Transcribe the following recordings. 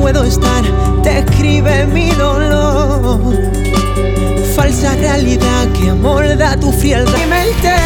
puedo estar, te escribe mi dolor. Falsa realidad que amolda tu frialdad y mente.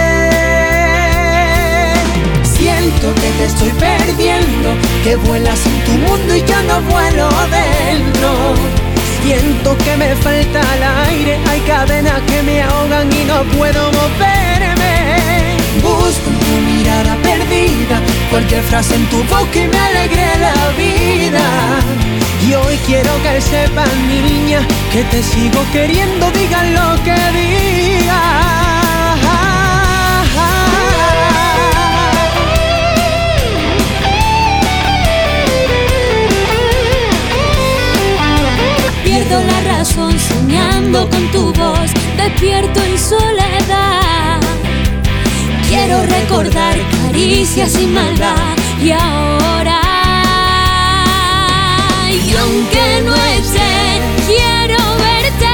Siento que te estoy perdiendo, que vuelas en tu mundo y yo no vuelo dentro. Siento que me falta el aire, hay cadenas que me ahogan y no puedo moverme. Busco en tu mirada perdida cualquier frase en tu boca y me alegre la vida. Y hoy quiero que sepas, niña, que te sigo queriendo, digan lo que digan. Pierdo la razón soñando con tu voz, despierto en soledad. Quiero recordar caricias sin maldad y ahora, y aunque no esté, quiero verte.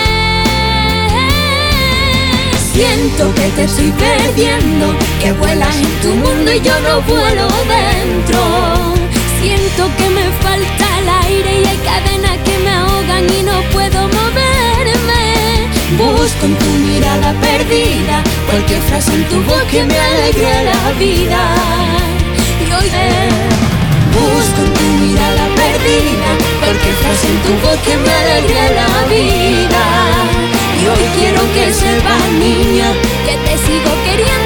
Siento que te estoy perdiendo, que vuelas en tu mundo y yo no vuelo dentro. Siento que me falta el aire y hay cadenas que me ahogan y no puedo moverme. Busco en tu mirada perdida cualquier frase en tu voz que me alegre la vida. Y hoy busco en tu mirada perdida cualquier frase en tu voz que me alegre la vida. Y hoy quiero que sepas, niña, que te sigo queriendo.